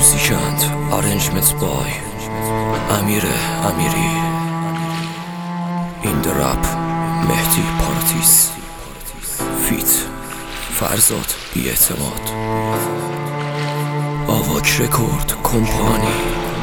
موزیکند arrangement by امیر امیری. این رپ مهدی پارتیس فیت فرزاد بی‌اعتماد آواک رکورد کمپانی.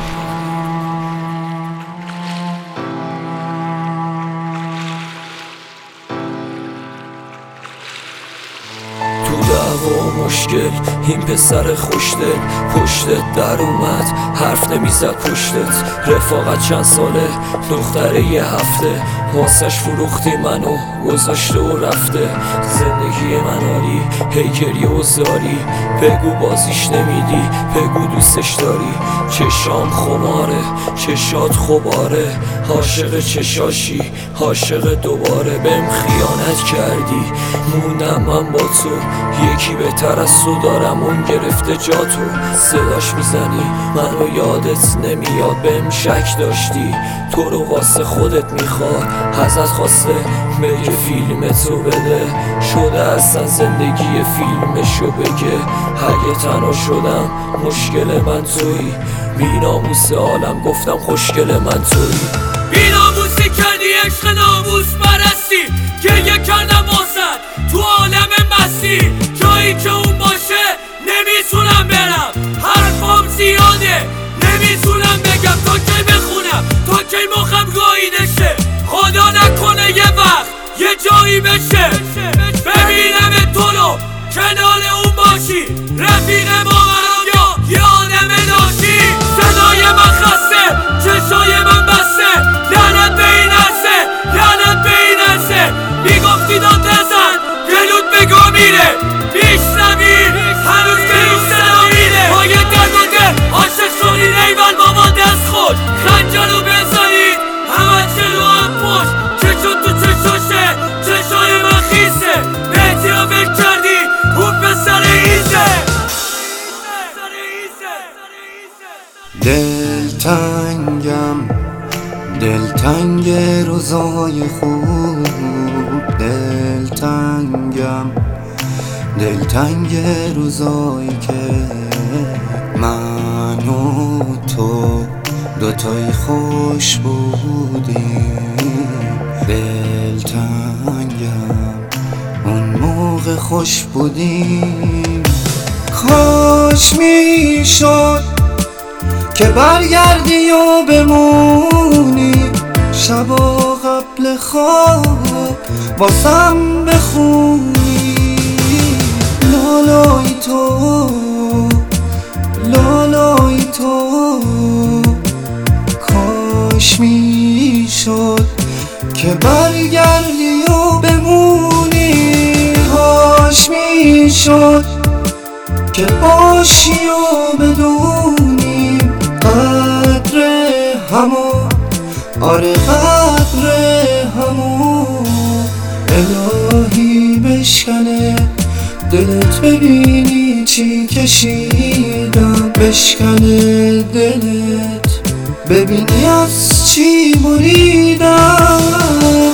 دعوا مشکل این پسر خوشدل پشتت در اومد حرف نمیزد پشتت. رفاقت چند ساله دختره یه هفته واسش فروختی منو گذاشته و رفته. زندگی من عالی هی گریه و زاری بگو بازیش نمیدی بگو دوستش داری. چشام خماره چشات خوباره عاشق چشاشی عاشق دوباره. بهم خیانت کردی موندم من با تو یکی بهتر از تو دارم اون گرفته جاتو. صداش میزنی منو یادت نمیاد بهم شک داشتی تو رو واسه خودت میخواد ازت خواسته بگه فیلمتو بده. شده اصلا زندگی فیلمشو بگه اگه تنها شدم مشکل من تویی. بیناموس عالم گفتم خوشگل من تویی. بیناموسی کردی عشق ناموس پرستی گریه کردم واسد تو عالم مستی. جایی که اون باشه نمیتونم برم حرفام زیاده نمیتونم بگم تا کی بخونم تا کی مخم گاییده شه. خدا نکنه یه وقت یه جایی بشه ببینم تو رو کنار اون باشی رفیق ما یا یه آدم ناشی. صدای من خسته چشای من بسته لعنت به این عرصه لعنت به این عرصه. میگفتی داد نزن گلوت بگو میره میشنوی هنوز گلوت صدا میره. با یه درد و دل عاشق شدید ایول بابا دست خود خنجر رو بزنید همه جلو هم پشت چشون تو چشاشه چشای من خیسه بهتی رو بک کردی اون پسر ایزه. دلتنگ روزای خوب دلتنگ روزایی که من و تو دوتایی خوش بودیم. دلتنگم اون موقع خوش بودیم. کاش میشد که برگردی و بمونی شبا قبل خواب واسم بخونی. لالای تو کاش میشد که برگردی و بمونی. کاش میشد که باشی و بدونیم قدر همو آره قدر همو. الهی بشکنه دلت ببینی چی کشیدم بشکنه دلت ببینی از چی بریدم.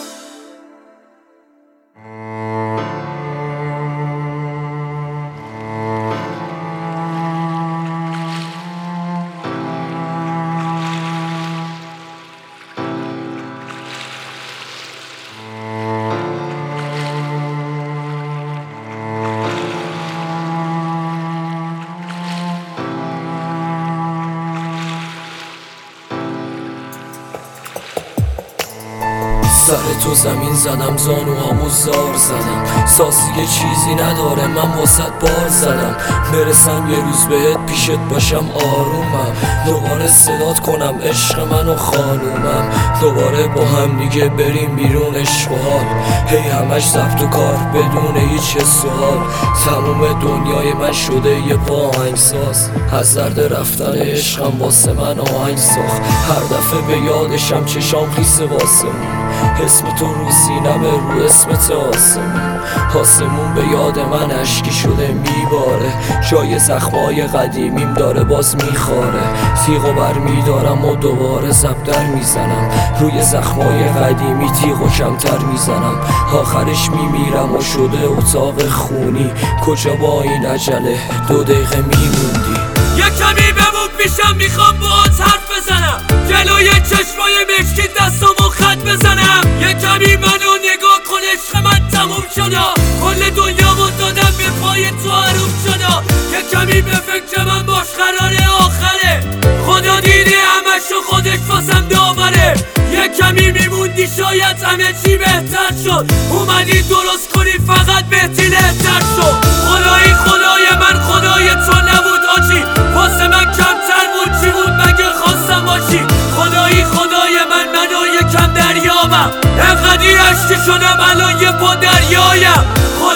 سر تو زمین زدم زانوهامو زار زدم سازی چیزی نداره من واسط بار زدم. برسم یه روز بهت پیشت باشم آرومم دوباره صدات کنم عشق من و خانومم. دوباره با هم دیگه بریم بیرون عشق و حال هی همش ضبط و کار بدون هیچ سوال. تموم دنیای من شده یه آهنگساز از درد رفتن عشقم واسه من آهنگ ساخت. هر دفعه به یادشم چشام خیسه واسمون اسم تو رو سینمه رو اسمت آسمون به یاد من اشکی شده میباره. جای زخمای قدیمیم داره باز میخاره. تیغو بر میدارم و دوباره زبدر میزنم روی زخمای قدیمی تیغو کمتر میزنم. آخرش میمیرم و شده اتاق خونی کجا با این عجله 2 دقیقه میموندی. یه کمی بمون پیشم میخوام باهات حرف بزنم جلوی چشمای مشکی دستامو خط بزنم یه کمی منو نگاه کن عشق من تموم شدا کل دنیامو دادم به پای تو حروم شدا یه کمی به فکر من باش قرار آخره خدا دیده همشو خودش واسم داوره یه کمی میموندی شاید همه چی بهتر شد اومدی درست کنی فقط بهتی لهتر شد خدایی خدای من خدای تو نبود آجی واسه من کمتر بود چی بود مگه خواستم باشی خدایی خدای منو یکم دریابم انقدی عشقی شدم الان یه پا دریایم